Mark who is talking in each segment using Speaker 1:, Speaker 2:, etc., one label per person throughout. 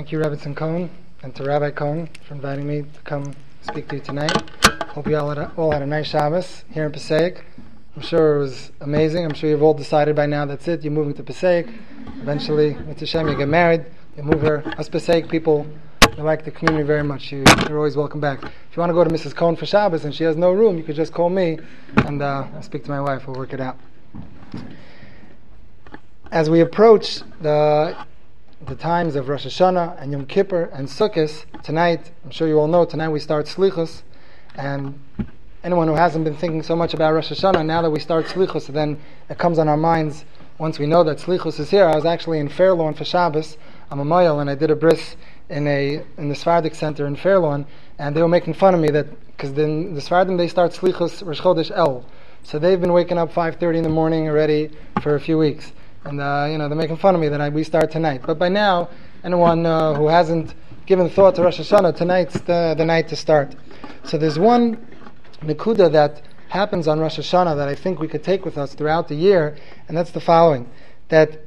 Speaker 1: Thank you, Rebbetzin Cohen, and to Rabbi Cohen for inviting me to come speak to you tonight. Hope you all had a nice Shabbos here in Passaic. I'm sure it was amazing. I'm sure you've all decided by now that's it. You're moving to Passaic. Eventually, with Hashem, you get married. You move here. Us Passaic people, they like the community very much. You're always welcome back. If you want to go to Mrs. Cohen for Shabbos and she has no room, you could just call me and I'll speak to my wife. We'll work it out. As we approach the times of Rosh Hashanah and Yom Kippur and Sukkot, tonight, I'm sure you all know, tonight we start Slichus, and anyone who hasn't been thinking so much about Rosh Hashanah, now that we start Slichus, then it comes on our minds once we know that Slichus is here. I was actually in Fairlawn for Shabbos. I'm a Mayel, and I did a bris in the Sephardic Center in Fairlawn, and they were making fun of me that because then the Sephardim, they start Slichus Rosh Chodesh El, so they've been waking up 5:30 in the morning already for a few weeks. And they're making fun of me that we start tonight. But by now, anyone who hasn't given thought to Rosh Hashanah, tonight's the night to start. So there's one nekuda that happens on Rosh Hashanah that I think we could take with us throughout the year, and that's the following: that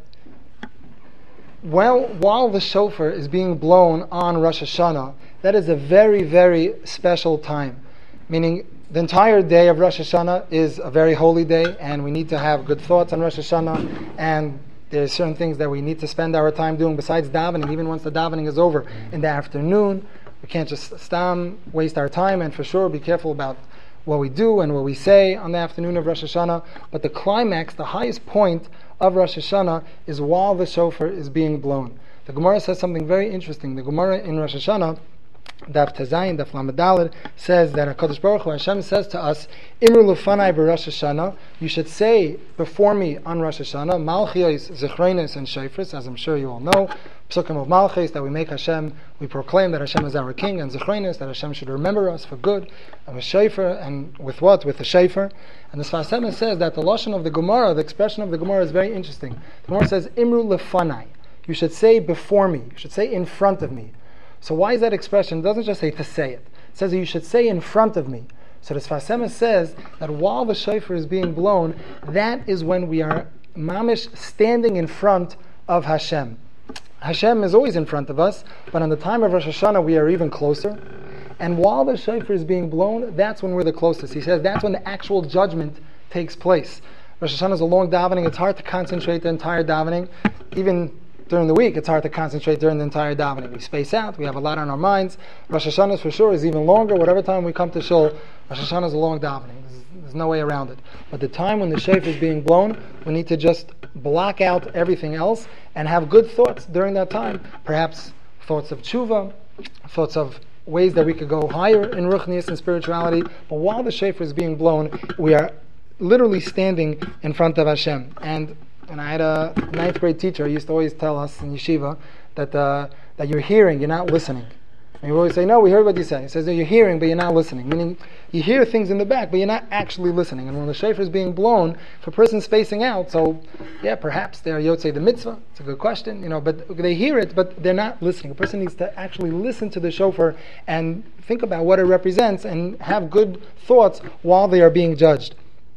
Speaker 1: while the shofar is being blown on Rosh Hashanah, that is a very, very special time. Meaning, the entire day of Rosh Hashanah is a very holy day, and we need to have good thoughts on Rosh Hashanah, and there's certain things that we need to spend our time doing besides davening. Even once the davening is over in the afternoon, we can't just waste our time, and for sure be careful about what we do and what we say on the afternoon of Rosh Hashanah. But the climax, the highest point of Rosh Hashanah is while the shofar is being blown. The Gemara says something very interesting. The Gemara in Rosh Hashanah, Daf Tazayin, Daf Lamed Daled, says that HaKadosh Baruch Hu, Hashem says to us, Imru Lufanai b'Rosh Hashanah, you should say before me on Rosh Hashanah, Malchios, Zechreines, and Shofars, as I'm sure you all know, Psukim of Malchis, that we make Hashem, we proclaim that Hashem is our King, and Zechreines, that Hashem should remember us for good, and with Shofar, and with what? With the Shofar. And the Sfas Emes says that the Lashon of the Gemara, the expression of the Gemara is very interesting. The Gemara says, Imru Lufanai, you should say before me, you should say in front of me. So why is that expression? It doesn't just say to say it. It says that you should say in front of me. So the Sfas Emes says that while the shofar is being blown, that is when we are mamish standing in front of Hashem. Hashem is always in front of us, but on the time of Rosh Hashanah we are even closer. And while the shofar is being blown, that's when we're the closest. He says that's when the actual judgment takes place. Rosh Hashanah is a long davening. It's hard to concentrate the entire davening. Even during the week, it's hard to concentrate during the entire davening. We space out, we have a lot on our minds. Rosh Hashanah for sure is even longer. Whatever time we come to Shul, Rosh Hashanah is a long davening. There's no way around it. But the time when the shofar is being blown, we need to just block out everything else and have good thoughts during that time. Perhaps thoughts of tshuva, thoughts of ways that we could go higher in ruchnius and spirituality. But while the shofar is being blown, we are literally standing in front of Hashem. And I had a 9th grade teacher who used to always tell us in yeshiva that you're hearing, you're not listening. And you always say, no, we heard what you say. He says that you're hearing, but you're not listening. Meaning, you hear things in the back, but you're not actually listening. And when the shofar is being blown, if a person's spacing out, so yeah, perhaps they're yotzei the mitzvah. It's a good question, but they hear it, but they're not listening. A person needs to actually listen to the shofar and think about what it represents and have good thoughts while they are being judged.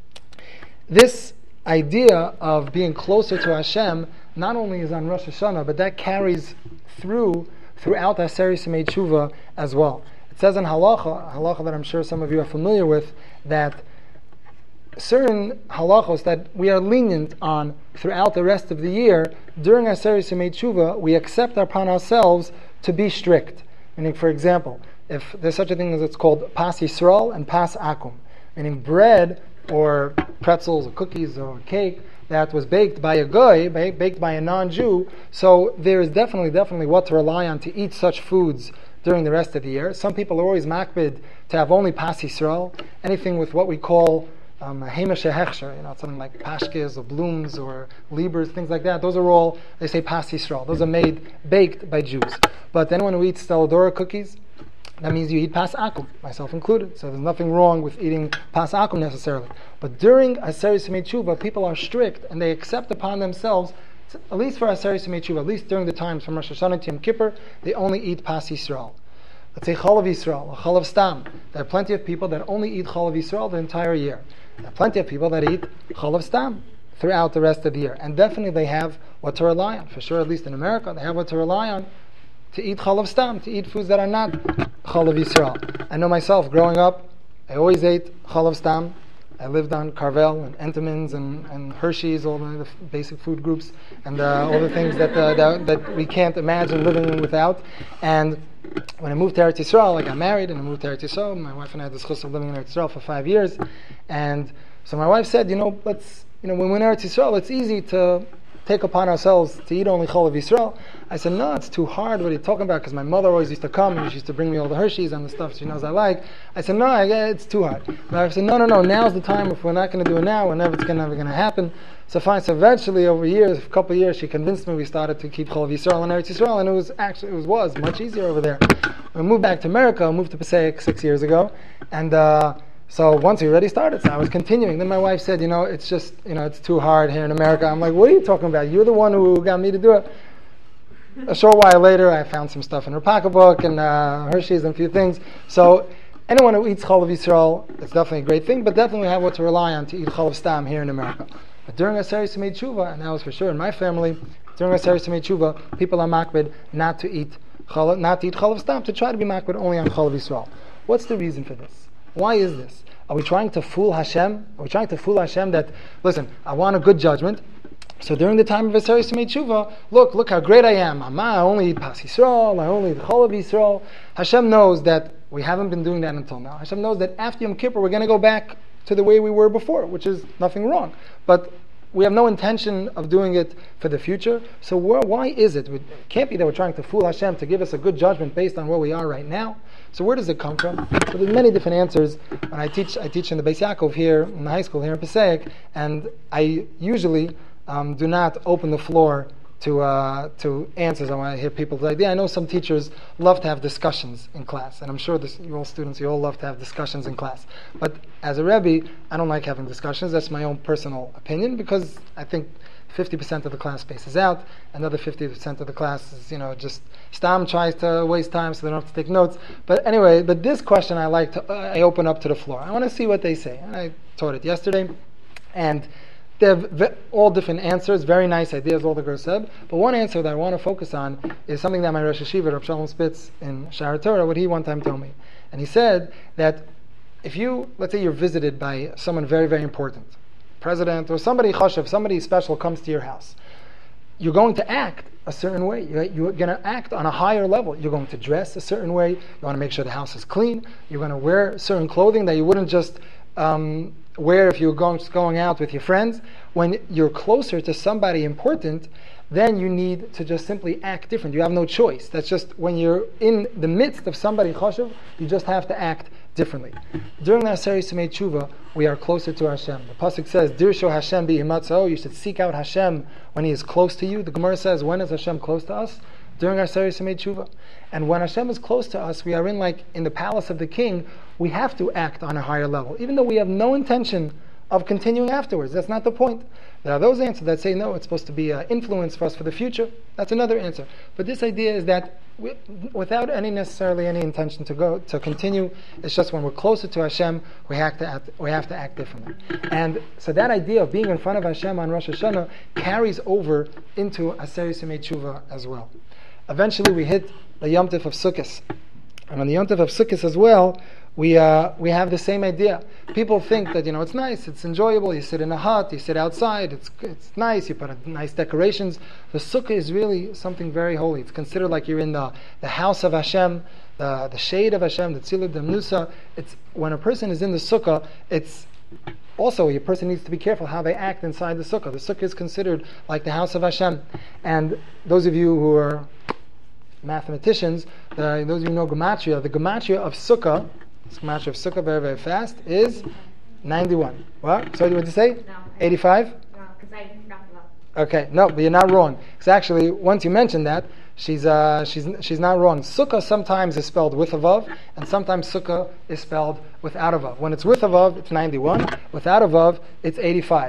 Speaker 1: This idea of being closer to Hashem not only is on Rosh Hashanah, but that carries throughout Aseret Yemei Tshuva as well. It says in halacha that I'm sure some of you are familiar with, that certain halachos that we are lenient on throughout the rest of the year, during Aseret Yemei Tshuva, we accept upon ourselves to be strict. Meaning, for example, if there's such a thing as it's called Pas Yisrael and Pas Akum, meaning bread or pretzels or cookies or cake that was baked by a goy, baked by a non-Jew, so there is definitely what to rely on to eat such foods during the rest of the year. Some people are always makbid to have only Pas Yisrael, anything with what we call Hamish Hechsher, something like pashkes or blooms or libers, things like that. Those are all, they say Pas Yisrael. Those are baked by Jews. But anyone who eats Steladora cookies, that means you eat Pas Akum, myself included. So there's nothing wrong with eating Pas Akum necessarily. But during Aseret Yemei Tshuva, people are strict and they accept upon themselves, at least for Aseret Yemei Tshuva, at least during the times from Rosh Hashanah to Yom Kippur, they only eat Pas Yisrael. Let's say Chalav Yisrael, or Chalav Stam. There are plenty of people that only eat Chalav Yisrael the entire year. There are plenty of people that eat Chalav Stam throughout the rest of the year. And definitely they have what to rely on. For sure, at least in America, they have what to rely on to eat chalav stam, to eat foods that are not chalav Yisrael. I know myself, growing up, I always ate chalav stam. I lived on Carvel and Entenmann's and Hershey's, all the basic food groups, and all the things that we can't imagine living without. And when I moved to Eretz Yisrael, I got married and I moved to Eretz Yisrael. My wife and I had the chus of living in Eretz Yisrael for 5 years. And so my wife said, when we're in Eretz Yisrael, it's easy to take upon ourselves to eat only chalav Yisrael. I said, no, it's too hard. What are you talking about? Because my mother always used to come and she used to bring me all the Hershey's and the stuff she knows I like. I said, no, it's too hard. My wife said, no, now's the time. If we're not going to do it now, it's never going to happen. So fine. So eventually, over years, a couple of years, she convinced me. We started to keep chalav Yisrael in Eretz Yisrael, and it was much easier over there. We moved back to America. I moved to Passaic 6 years ago, and so once we already started, so I was continuing. Then my wife said, it's just, it's too hard here in America. I'm like, what are you talking about? You're the one who got me to do it. A short while later, I found some stuff in her pocketbook and Hershey's and a few things. So anyone who eats chalav Yisrael, it's definitely a great thing, but definitely we have what to rely on to eat chalav stam here in America. But during Aseret Yemei Tshuva, and that was for sure in my family, during Aseret Yemei Tshuva, people are makbid not to eat chalav stam, to try to be makbid only on chalav Yisrael. What's the reason for this? Why is this? Are we trying to fool Hashem? Are we trying to fool Hashem that, listen, I want a good judgment, so during the time of Aseret Yemei Tshuva, look how great I am. I only eat Pas Yisrael, I only eat Chalav Yisrael. Hashem knows that we haven't been doing that until now. Hashem knows that after Yom Kippur we're going to go back to the way we were before, which is nothing wrong. But we have no intention of doing it for the future. So why is it? It can't be that we're trying to fool Hashem to give us a good judgment based on where we are right now. So where does it come from? So there's many different answers. When I teach in the Beis Yaakov here, in the high school here in Passaic, and I usually do not open the floor to answers. I want to hear people's idea. I know some teachers love to have discussions in class, and I'm sure you all students, you all love to have discussions in class. But as a Rebbe, I don't like having discussions. That's my own personal opinion, because I think 50% of the class spaces out, another 50% of the class is, just Stam tries to waste time so they don't have to take notes. But anyway, this question I open up to the floor. I want to see what they say. And I taught it yesterday, and they have all different answers, very nice ideas, all the girls said. But one answer that I want to focus on is something that my Rosh Hashiva, Rav Shalom Spitz, in Sha'ar Torah, what he one time told me. And he said that if let's say you're visited by someone very, very important, president or somebody chashav, somebody special comes to your house, you're going to act a certain way. You're going to act on a higher level. You're going to dress a certain way. You want to make sure the house is clean. You're going to wear certain clothing that you wouldn't just where if you're going out with your friends. When you're closer to somebody important, then you need to just simply act different. You have no choice. That's just when you're in the midst of somebody chashuv, you just have to act differently. During the Aseret Yemei Tshuva, we are closer to Hashem. The pasuk says, "Dirsho Hashem bihimatzo." You should seek out Hashem when He is close to you. The Gemara says, when is Hashem close to us? During our Aseret Yemei Tshuva. And when Hashem is close to us, we are in the palace of the king. We have to act on a higher level, even though we have no intention of continuing afterwards. That's not the point. There are those answers that say, no, it's supposed to be an influence for us for the future. That's another answer. But this idea is that without necessarily any intention to continue, it's just when we're closer to Hashem, we have to act differently. And so that idea of being in front of Hashem on Rosh Hashanah carries over into Aseret Yemei Tshuva as well. Eventually we hit the Yom Tov of Sukkot. And on the Yom Tov of Sukkot as well, we have the same idea. People think that it's nice, it's enjoyable. You sit in a hut, you sit outside. It's nice. You put nice decorations. The sukkah is really something very holy. It's considered like you're in the house of Hashem, the shade of Hashem, the tzilud demnusa. It's when a person is in the sukkah. It's also a person needs to be careful how they act inside the sukkah. The sukkah is considered like the house of Hashem. And those of you who are mathematicians, those of you who know gematria, the gematria of sukkah. This gematria of sukkah, very, very fast, is 91. What? So what did you say?
Speaker 2: No.
Speaker 1: 85?
Speaker 2: No, because I forgot about.
Speaker 1: Okay, no, but you're not wrong. Because actually, once you mention that, she's not wrong. Sukkah sometimes is spelled with a vav, and sometimes sukkah is spelled without a vav. When it's with a vav, it's 91. Without a vav, it's 85.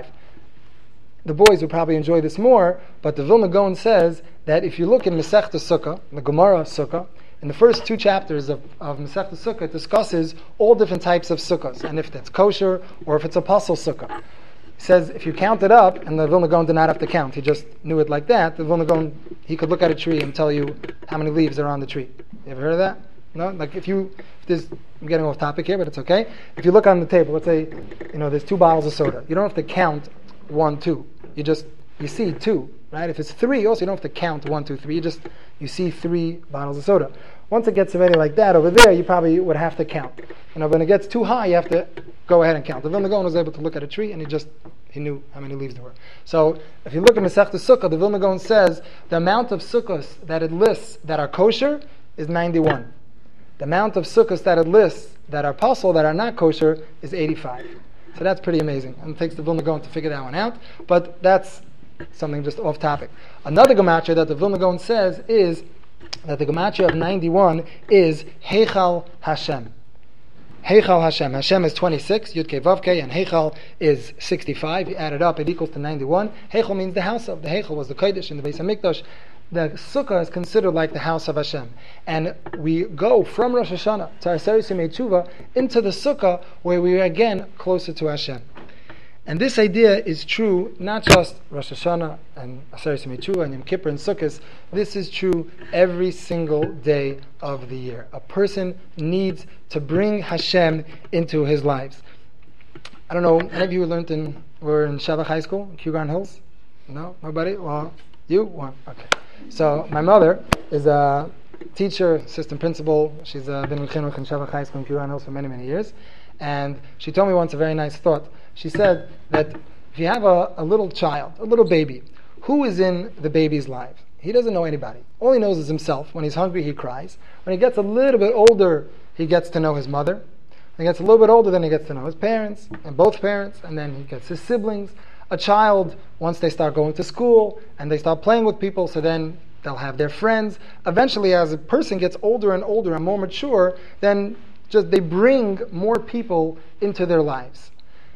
Speaker 1: The boys would probably enjoy this more, but the Vilna Gaon says that if you look in Masechta Sukkah, the Gemara Sukkah, in the first 2 chapters of Masechta Sukkah, it discusses all different types of sukkahs, and if it's kosher or if it's a pasul sukkah. He says if you count it up, and the Vilna Gaon did not have to count, he just knew it like that. The Vilna Gaon, he could look at a tree and tell you how many leaves are on the tree. You ever heard of that? No? Like if there's, I'm getting off topic here, but it's okay. If you look on the table, let's say, there's 2 bottles of soda. You don't have to count 1, 2. You see 2, right? If it's 3, also you don't have to count 1, 2, 3. You see 3 bottles of soda. Once it gets already like that over there, you probably would have to count. When it gets too high, you have to go ahead and count. The Vilna Gaon was able to look at a tree and he knew how many leaves there were. So if you look at Masechta Sukkah, the Vilna Gaon says the amount of sukkahs that it lists that are kosher is 91. The amount of sukkahs that it lists that are pasul, that are not kosher, is 85. So that's pretty amazing. And it takes the Vilna Gaon to figure that one out. But that's something just off topic. Another gematria that the Vilna Gaon says is that the gematria of 91 is Heichal Hashem. Heichal Hashem. Hashem is 26, Yud Kei Vav Kei, and Heichal is 65. You add it up, it equals to 91. Heichal means the house of. The Heichal was the Kodesh in the Beis HaMikdash. The Sukkah is considered like the house of Hashem. And we go from Rosh Hashanah to Aseret Yemei Tshuva into the Sukkah where we are again closer to Hashem. And this idea is true not just Rosh Hashanah and Aseret Yemei Tshuva and Yom Kippur and Sukkot. This is true every single day of the year. A person needs to bring Hashem into his lives. I don't know, any of you were in Shavach High School, Kew Garden Hills? No? Nobody? Well, you? One. Okay. So my mother is a teacher, assistant principal. She's been in Chinuch in Shavach High School in Kew Garden Hills for many, many years. And she told me once a very nice thought. She said that if you have a little child, a little baby, who is in the baby's life? He doesn't know anybody. All he knows is himself. When he's hungry, he cries. When he gets a little bit older, he gets to know his mother. When he gets a little bit older, then he gets to know his parents, and both parents, and then he gets his siblings. A child, once they start going to school, and they start playing with people, so then they'll have their friends. Eventually, as a person gets older and older and more mature, then they bring more people into their lives.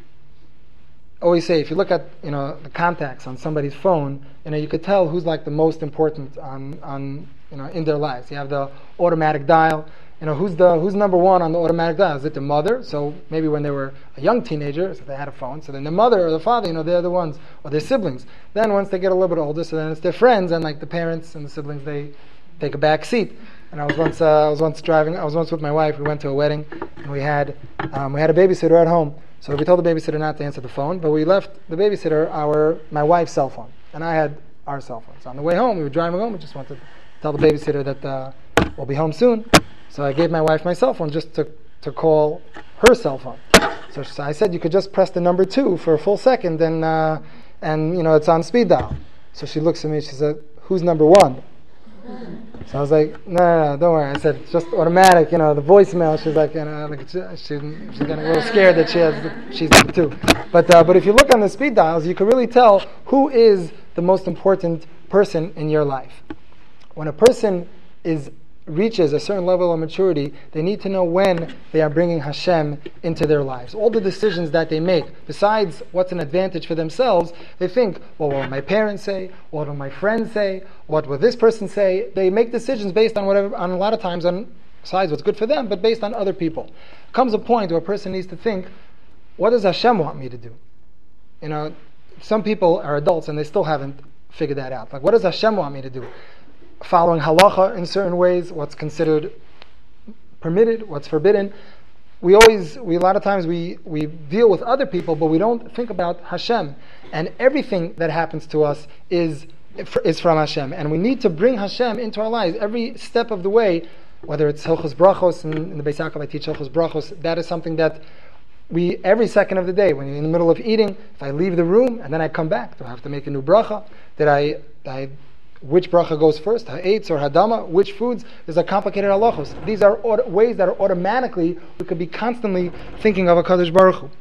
Speaker 1: I always say, if you look at the contacts on somebody's phone, you could tell who's like the most important on in their lives. You have the automatic dial. Who's number one on the automatic dial? Is it the mother? So maybe when they were a young teenager, so they had a phone. So then the mother or the father, they're the ones, or their siblings. Then once they get a little bit older, so then it's their friends, and like the parents and the siblings, they take a back seat. And I was once with my wife. We went to a wedding, and we had a babysitter at home. So we told the babysitter not to answer the phone, but we left the babysitter my wife's cell phone, and I had our cell phone. So on the way home, we were driving home. We just wanted to tell the babysitter that we'll be home soon. So I gave my wife my cell phone just to call her cell phone. So I said you could just press the number 2 for a full second, and it's on speed dial. So she looks at me. She said, "Who's number 1?" So I was like, no, don't worry. I said, it's just automatic, the voicemail. She's like, she's getting a little scared that she's number 2. But if you look on the speed dials, you can really tell who is the most important person in your life. When a person reaches a certain level of maturity, they need to know when they are bringing Hashem into their lives. All the decisions that they make, besides what's an advantage for themselves, they think, well, what will my parents say? What will my friends say? What will this person say? They make decisions based on a lot of times besides what's good for them, but based on other people. Comes a point where a person needs to think, what does Hashem want me to do? Some people are adults and they still haven't figured that out. Like, what does Hashem want me to do? Following halacha in certain ways, what's considered permitted, what's forbidden. A lot of times we deal with other people, but we don't think about Hashem. And everything that happens to us is from Hashem. And we need to bring Hashem into our lives every step of the way, whether it's Hilchos Brachos, in the Beis Yaakov I teach Hilchos Brachos, that is something that every second of the day, when you're in the middle of eating, if I leave the room and then I come back, do I have to make a new bracha? Which bracha goes first, ha'etz or hadama, which foods? There's a complicated halachos. These are ways that are automatically, we could be constantly thinking of HaKadosh Baruch Hu.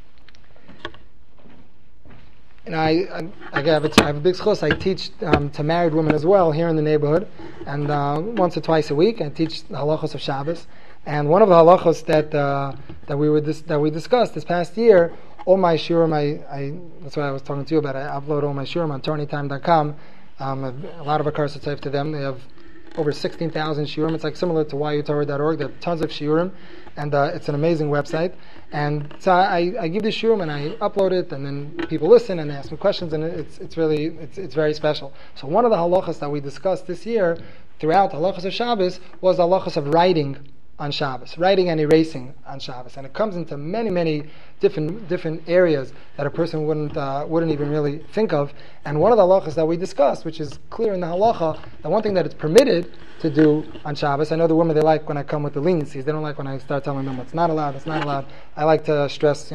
Speaker 1: And I have a big schos. I teach to married women as well here in the neighborhood, and once or twice a week I teach the halachos of Shabbos. And one of the halachos that we discussed this past year, all my shiurim, that's why I was talking to you about it. I upload all my shiurim on TorahAnytime.com. A lot of Akar Satzaif to them. They have over 16,000 shiurim. It's like similar to yutorah.org. There are tons of shiurim, and it's an amazing website. And so I give this shiurim and I upload it, and then people listen and they ask me questions, and it's very special. So one of the halachas that we discussed this year throughout halachas of Shabbos was the halachas of writing on Shabbos, writing and erasing on Shabbos, and it comes into many different areas that a person wouldn't even really think of. And one of the halachas that we discussed, which is clear in the halacha, the one thing that it's permitted to do on Shabbos. I know the women, they like when I come with the leniencies. They don't like when I start telling them what's not allowed. It's not allowed. I like to stress,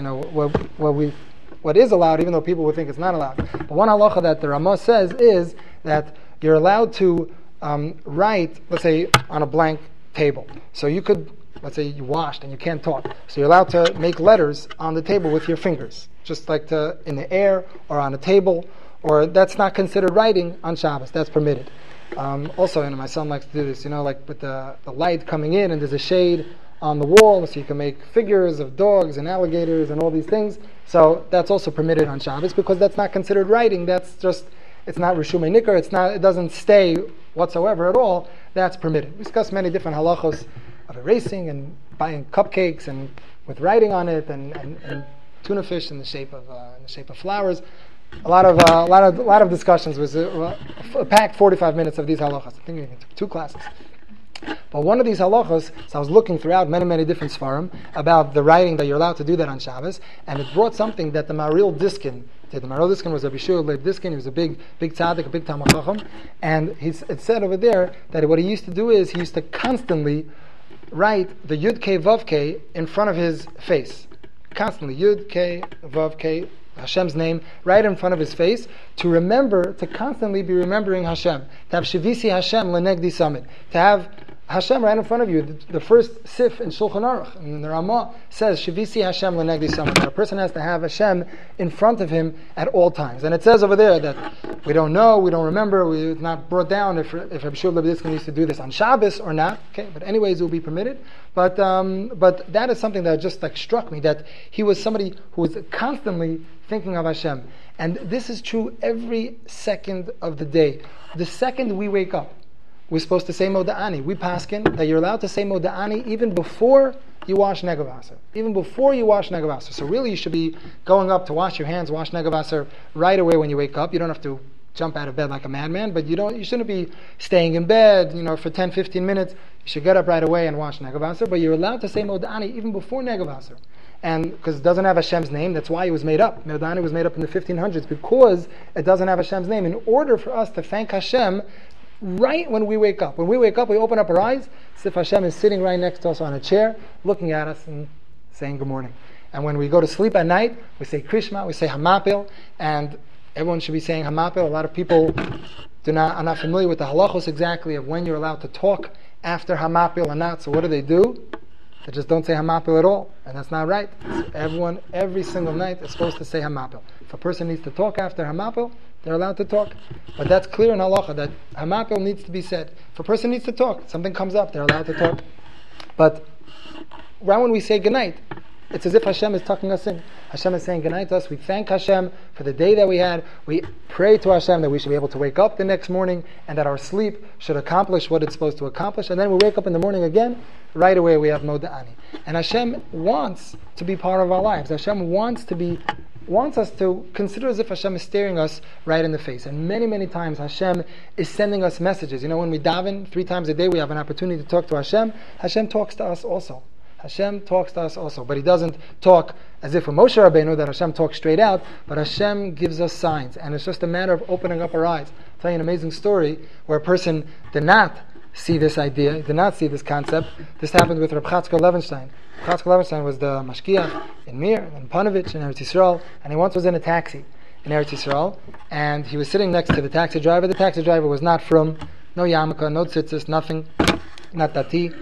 Speaker 1: what is allowed, even though people would think it's not allowed. But one halacha that the Ramah says is that you're allowed to write, let's say, on a blank table. So you could, let's say you washed and you can't talk. So you're allowed to make letters on the table with your fingers, just like in the air or on a table, or that's not considered writing on Shabbos. That's permitted. Also, my son likes to do this, like with the light coming in and there's a shade on the wall, so you can make figures of dogs and alligators and all these things. So that's also permitted on Shabbos because that's not considered writing. That's just, it's not Rishumei Nikar, it doesn't stay whatsoever at all. That's permitted. We discussed many different halachos of erasing and buying cupcakes and with writing on it and tuna fish in the shape of flowers. A lot of discussions. Was a packed 45 minutes of these halachos. I think we took 2 classes. But one of these halachos, so I was looking throughout many different svarim about the writing that you're allowed to do that on Shabbos, and it brought something that the Maharil Diskin did. The Maharil Diskin was a Bishur Leib Diskin. He was a big tzaddik, a big Talmid Chacham, and it said over there that what he used to do is he used to constantly write the Yud K Vav K in front of his face, constantly Yud K Vav K, Hashem's name, right in front of his face, to constantly be remembering Hashem, to have Shivisi Hashem Lenegdi Summit, to have Hashem right in front of you. The first sif in Shulchan Aruch, and the Ramah says Shivisi Hashem Lenegdi Summit, that a person has to have Hashem in front of him at all times. And it says over there that we don't know, we don't remember, it's not brought down if Rabbi Shul Lebediskin used to do this on Shabbos or not. Okay, but anyways, it will be permitted. But that is something that just struck me, that he was somebody who was constantly thinking of Hashem. And this is true every second of the day. The second we wake up, we're supposed to say Moda'ani. We paskin that you're allowed to say Moda'ani even before you wash Negavaser. Even before you wash Negavaser. So really you should be going up to wash your hands, wash Negavaser right away when you wake up. You don't have to jump out of bed like a madman, but you shouldn't be staying in bed, for 10-15 minutes. You should get up right away and wash Negavaser, but you're allowed to say Moda'ani even before Negavaser. And because it doesn't have Hashem's name, that's why it was made up. Moda'ani was made up in the 1500s because it doesn't have Hashem's name. In order for us to thank Hashem right when we wake up. When we wake up, we open up our eyes, as if Hashem is sitting right next to us on a chair, looking at us and saying good morning. And when we go to sleep at night, we say Krishma, we say Hamapil, and everyone should be saying Hamapil. A lot of people are not familiar with the halachos exactly of when you're allowed to talk after Hamapil or not. So what do? They just don't say Hamapil at all, and that's not right. Everyone, every single night, is supposed to say Hamapil. If a person needs to talk after Hamapil, they're allowed to talk. But that's clear in halacha that Hamapil needs to be said. If a person needs to talk, something comes up, they're allowed to talk. But right when we say goodnight, it's as if Hashem is tucking us in. Hashem is saying goodnight to us. We thank Hashem for the day that we had. We pray to Hashem that we should be able to wake up the next morning and that our sleep should accomplish what it's supposed to accomplish. And then we wake up in the morning again, right away we have Moda'ani. And Hashem wants to be part of our lives. Hashem wants us to consider as if Hashem is staring us right in the face. And many times Hashem is sending us messages. When we daven 3 times a day, we have an opportunity to talk to Hashem. Hashem talks to us also. Hashem talks to us also. But He doesn't talk as if for Moshe Rabbeinu that Hashem talks straight out, but Hashem gives us signs. And it's just a matter of opening up our eyes. I'll tell you an amazing story where a person did not see this idea, did not see this concept. This happened with Reb Chatzkel Levenstein. Chatzkel Levenstein was the mashkiach in Mir and Panovich in Eretz Yisrael, and he once was in a taxi in Eretz Yisrael, and he was sitting next to the taxi driver. The taxi driver was not from, no yarmulke, no tzitzis, nothing, not dati,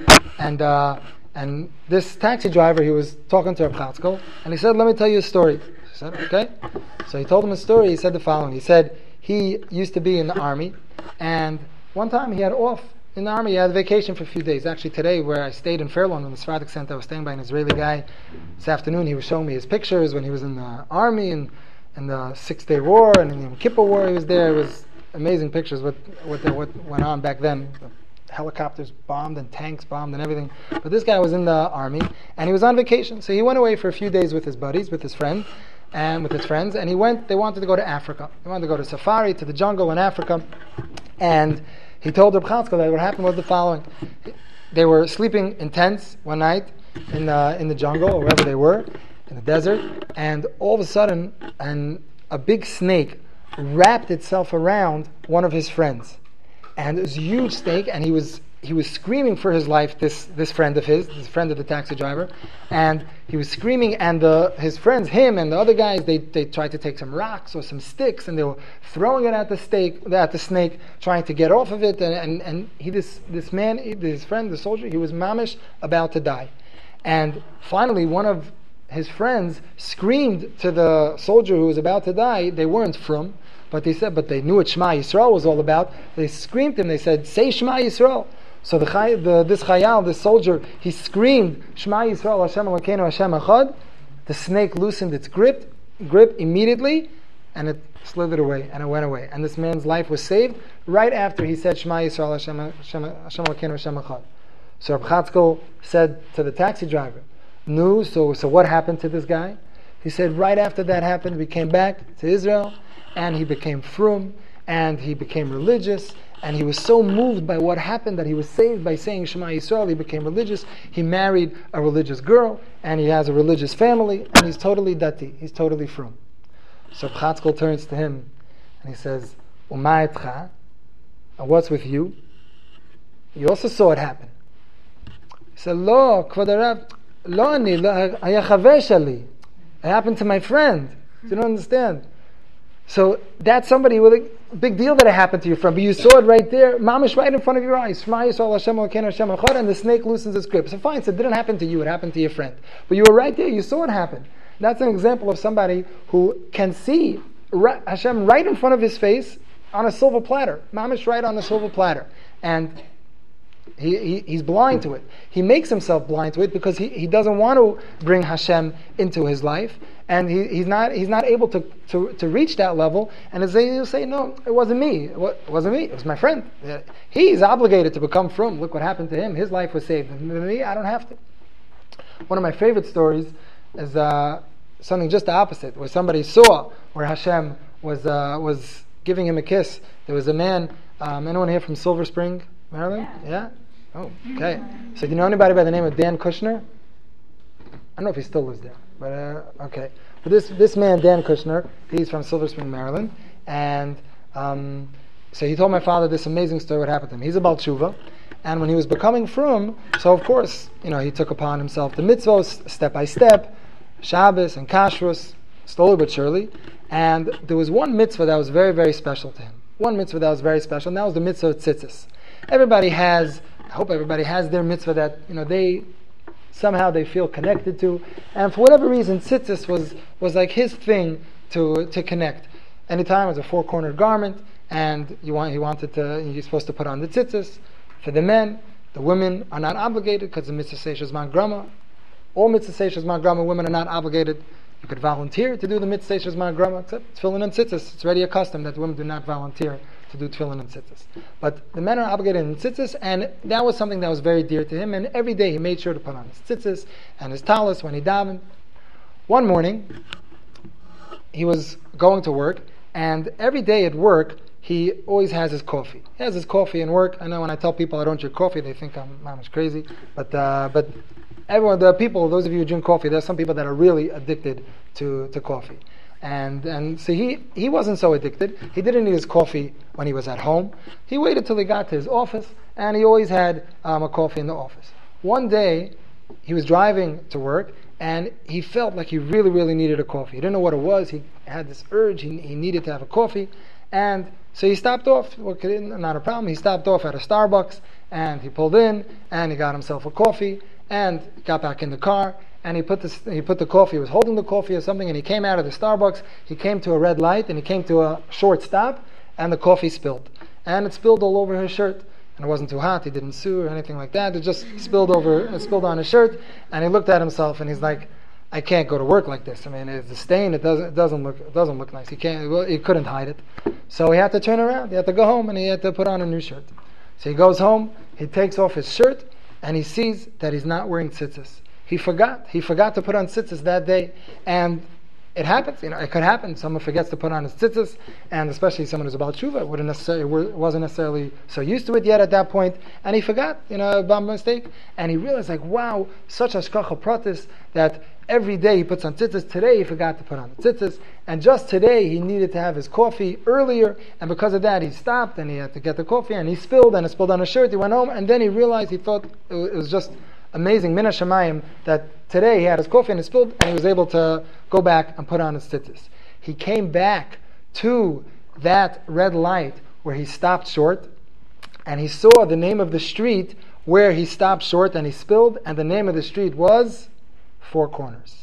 Speaker 1: and this taxi driver, he was talking to Reb Chatzkel, and he said, "Let me tell you a story." He said, "Okay." So he told him a story. He said the following. He said he used to be in the army, and one time he had off in the army. He had a vacation for a few days. Actually, today, where I stayed in Fairlawn, in the Sephardic Center, I was staying by an Israeli guy. This afternoon, he was showing me his pictures when he was in the army and in the 6-Day War and in the Yom Kippur War. He was there. It was amazing pictures. What went on back then. helicopters bombed and tanks bombed and everything. But this guy was in the army and he was on vacation. So he went away for a few days with his buddies, with his friend, and with his friends. And they wanted to go to Africa. They wanted to go to safari, to the jungle in Africa. And he told Reb Chatzkel that what happened was the following. They were sleeping in tents one night in the jungle or wherever they were, in the desert. And all of a sudden, a big snake wrapped itself around one of his friends, and it was a huge snake, and he was screaming for his life. This friend of his, this friend of the taxi driver, and he was screaming. And his friends, him and the other guys, they tried to take some rocks or some sticks, and they were throwing it at the snake, trying to get off of it. And this man, his friend, the soldier, he was mamish about to die, and finally one of his friends screamed to the soldier who was about to die. They weren't from, but they knew what Shema Yisrael was all about. They screamed to him. They said, "Say Shema Yisrael." So this chayal, this soldier, he screamed, "Shema Yisrael, Hashem Elokeinu, Hashem Echad." The snake loosened its grip immediately, and it slithered away, and it went away. And this man's life was saved right after he said, "Shema Yisrael, Hashem Elokeinu, Hashem Echad." So Reb Chatzkel said to the taxi driver, "No, so what happened to this guy?" He said, right after that happened, we came back to Israel, and he became frum, and he became religious, and he was so moved by what happened that he was saved by saying Shema Yisrael. He became religious. He married a religious girl, and he has a religious family, and he's totally dati. He's totally frum. So Chatzkel turns to him, and he says, "Uma etcha? And what's with you? You also saw it happen." He said, "Lo, Kvod Harav, lo ani, haya chaver shali. It happened to my friend." You don't understand. So that's somebody with a big deal that it happened to your friend, but you saw it right there, mamish, right in front of your eyes. Shema Yisrael, Hashem Elokeinu, Hashem Echad, and the snake loosens its grip. So fine, so it didn't happen to you, it happened to your friend. But you were right there, you saw it happen. That's an example of somebody who can see Hashem right in front of his face on a silver platter. Mamish right on a silver platter. And he's blind to it. He makes himself blind to it because he doesn't want to bring Hashem into his life, and he's not able to reach that level. And he'll say, "No, it wasn't me. It wasn't me. It was my friend. He's obligated to become frum. Look what happened to him. His life was saved. And me, I don't have to." One of my favorite stories is something just the opposite, where somebody saw where Hashem was giving him a kiss. There was a man. Anyone here from Silver Spring, Maryland? Yeah? Oh, okay. So do you know anybody by the name of Dan Kushner? I don't know if he still lives there, but okay. But this man, Dan Kushner, he's from Silver Spring, Maryland, and so he told my father this amazing story what happened to him. He's a Baal Tshuva, and when he was becoming frum, so of course, he took upon himself the mitzvos step by step, Shabbos and Kashrus, slowly but surely, and there was one mitzvah that was very, very special to him. One mitzvah that was very special, and that was the mitzvah of tzitzis. I hope everybody has their mitzvah that they somehow they feel connected to, and for whatever reason, tzitzis was like his thing to connect. Anytime it was a four-cornered garment, and you're supposed to put on the tzitzis. For the men, the women are not obligated because the mitzvah says Shezman Grama. All mitzvah says Shezman Grama, women are not obligated. You could volunteer to do the mitzvah Shezman Grama, except tefillin and tzitzis. It's already a custom that women do not volunteer to do tefillin and tzitzis. But the men are obligated in tzitzis, and that was something that was very dear to him, and every day he made sure to put on his tzitzis and his talis when he davened. One morning, he was going to work, and every day at work, he always has his coffee. He has his coffee in work. I know when I tell people I don't drink coffee, they think I'm crazy, but everyone, those of you who drink coffee, there's some people that are really addicted to coffee. And so he wasn't so addicted. He didn't need his coffee when he was at home. He waited till he got to his office, and he always had a coffee in the office. One day, he was driving to work, and he felt like he really, really needed a coffee. He didn't know what it was. He had this urge. He needed to have a coffee. And so he stopped off. Not a problem. He stopped off at a Starbucks, and he pulled in, and he got himself a coffee, and got back in the car, and he put the coffee, he was holding the coffee or something, and he came out of the Starbucks, he came to a red light, and he came to a short stop, and the coffee spilled. And it spilled all over his shirt. And it wasn't too hot, he didn't sue or anything like that, it just spilled on his shirt, and he looked at himself, and he's like, I can't go to work like this. I mean, it's a stain, it doesn't look nice. He couldn't hide it. So he had to turn around, he had to go home, and he had to put on a new shirt. So he goes home, he takes off his shirt, and he sees that he's not wearing tzitzis. He forgot to put on tzitzis that day, and it happens. It could happen. Someone forgets to put on his tzitzis, and especially someone who's about tshuva wasn't necessarily so used to it yet at that point, and he forgot, by mistake, and he realized, wow, such hashkacha pratis that every day he puts on tzitzis. Today he forgot to put on the tzitzis, and just today he needed to have his coffee earlier, and because of that he stopped and he had to get the coffee, and he spilled, and it spilled on his shirt. He went home, and then he realized, he thought it was just amazing, min hashamayim, that today he had his coffee and it spilled, and he was able to go back and put on his tzitzis. He came back to that red light where he stopped short, and he saw the name of the street where he stopped short and he spilled, and the name of the street was Four Corners.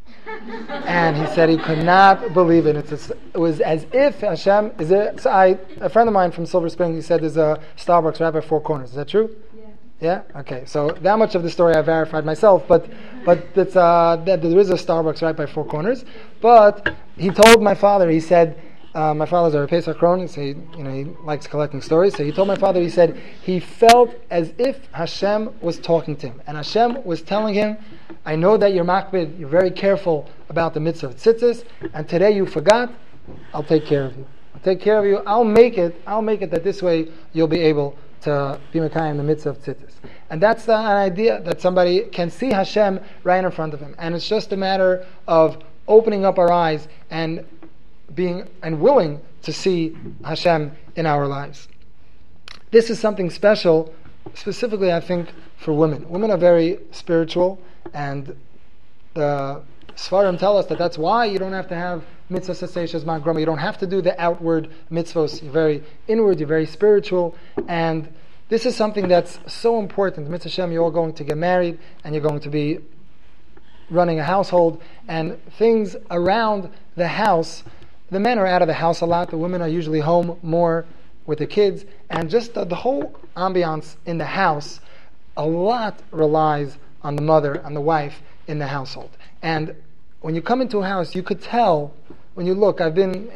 Speaker 1: And he said he could not believe it. It was as if Hashem is a friend of mine from Silver Spring, he said there's a Starbucks right by Four Corners. Is that true? Yeah? Okay, so that much of the story I verified myself, but it's, that there is a Starbucks right by Four Corners. But he told my father, he said, my father's a Pesach Krohn, so he likes collecting stories, so he told my father, he said, he felt as if Hashem was talking to him, and Hashem was telling him, I know that you're makbid, you're very careful about the mitzvah of tzitzis, and today you forgot, I'll take care of you. I'll make it that this way you'll be able to be Mekayim in the midst of tzitzis. And that's an idea that somebody can see Hashem right in front of him. And it's just a matter of opening up our eyes and being and willing to see Hashem in our lives. This is something special, specifically I think for women. Women are very spiritual, and the Sfarim tell us that that's why you don't have to have mitzvah saseshes mangrama. You don't have to do the outward mitzvahs. You're very inward, you're very spiritual, and this is something that's so important. Mitzvah Hashem, you're all going to get married, and you're going to be running a household, and things around the house, the men are out of the house a lot, the women are usually home more with the kids, and just the whole ambiance in the house, a lot relies on the mother and the wife in the household. And when you come into a house, you could tell, when you look, I've been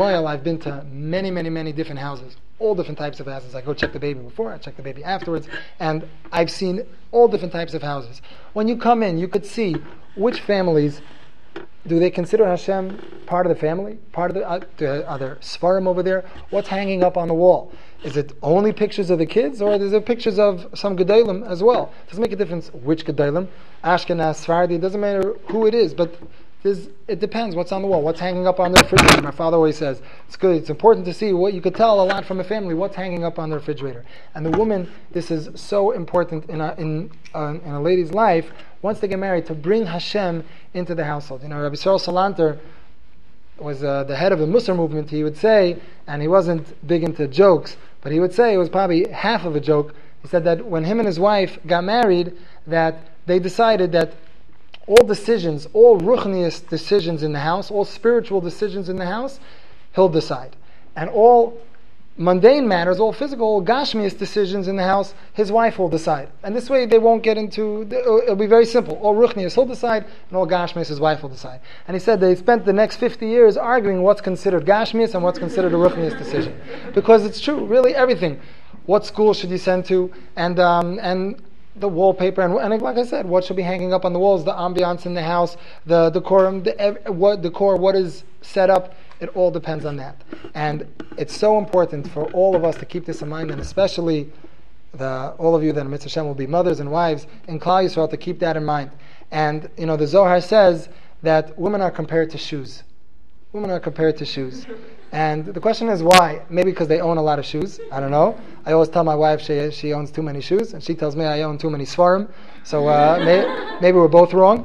Speaker 1: to many, many, many different houses, all different types of houses. I go check the baby before, I check the baby afterwards, and I've seen all different types of houses. When you come in, you could see which families, do they consider Hashem part of the family? Are there Sfarim over there? What's hanging up on the wall? Is it only pictures of the kids, or is there pictures of some Gedalim as well? It doesn't make a difference which Gedalim, Ashkenaz, Sephardi, it doesn't matter who it is, but it depends what's on the wall, what's hanging up on the refrigerator. My father always says, it's important to see what you could tell a lot from a family, what's hanging up on the refrigerator. And the woman, this is so important in a lady's life, once they get married, to bring Hashem into the household. Rabbi Yisrael Salanter was the head of the Musar movement. He would say, and he wasn't big into jokes, but he would say, it was probably half of a joke, he said that when him and his wife got married, that they decided that all decisions, all ruchnius decisions in the house, all spiritual decisions in the house, he'll decide. And all mundane matters, all physical, all gashmius decisions in the house, his wife will decide. And this way they won't get into, it'll be very simple. All ruchnius he'll decide, and all gashmius his wife will decide. And he said they spent the next 50 years arguing what's considered gashmius and what's considered a ruchnius decision. Because it's true, really everything. What school should you send to, and the wallpaper, and like I said, what should be hanging up on the walls, the ambiance in the house, the decorum, what is set up, it all depends on that. And it's so important for all of us to keep this in mind, and especially all of you that Mitzvah Hashem will be mothers and wives in Klal Yisrael, to keep that in mind. And the Zohar says that women are compared to shoes. Women are compared to shoes. And the question is why? Maybe because they own a lot of shoes. I don't know. I always tell my wife she owns too many shoes, and she tells me I own too many svarim. So maybe we're both wrong.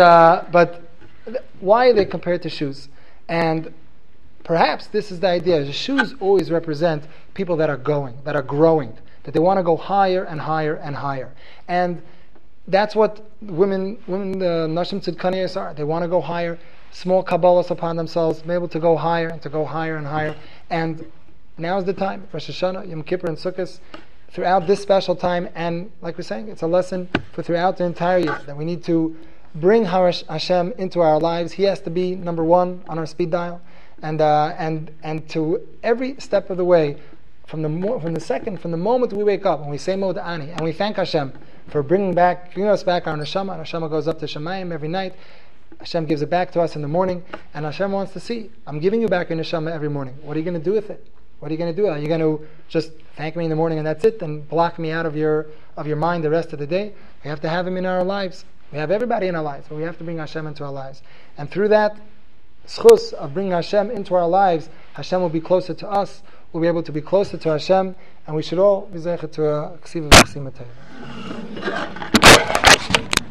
Speaker 1: But why are they compared to shoes? And perhaps this is the idea. The shoes always represent people that are growing, that they want to go higher and higher and higher. And that's what women, the Nashim Tzidkaniyas are. They want to go higher. Small kabbalas upon themselves, be able to go higher and to go higher and higher. And now is the time, Rosh Hashanah, Yom Kippur, and Sukkot, throughout this special time. And like we're saying, it's a lesson for throughout the entire year, that we need to bring Hashem into our lives. He has to be number one on our speed dial, and to every step of the way, from the moment we wake up and we say Moda'ani and we thank Hashem for bringing us back our neshama. Our neshama goes up to Shemayim every night. Hashem gives it back to us in the morning, and Hashem wants to see, I'm giving you back your neshama every morning. What are you going to do with it? What are you going to do? Are you going to just thank me in the morning and that's it, and block me out of your mind the rest of the day? We have to have Him in our lives. We have everybody in our lives, but we have to bring Hashem into our lives. And through that schus of bringing Hashem into our lives, Hashem will be closer to us. We'll be able to be closer to Hashem, and we should all be zeicher to a ksiva v'chsima teva.